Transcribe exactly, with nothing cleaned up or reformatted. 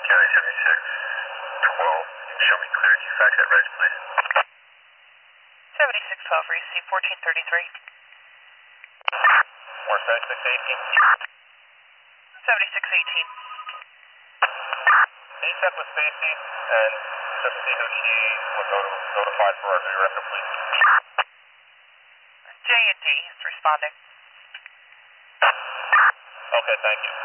County seventy-six twelve, show me clear Q fax at Reg, please. seventy-six twelve, receive fourteen thirty-three. More seventy-six eighteen. seventy-six eighteen. Can you check with Stacy and just see who she was noti- notified for our new record, please? J and D is responding. Okay, thank you.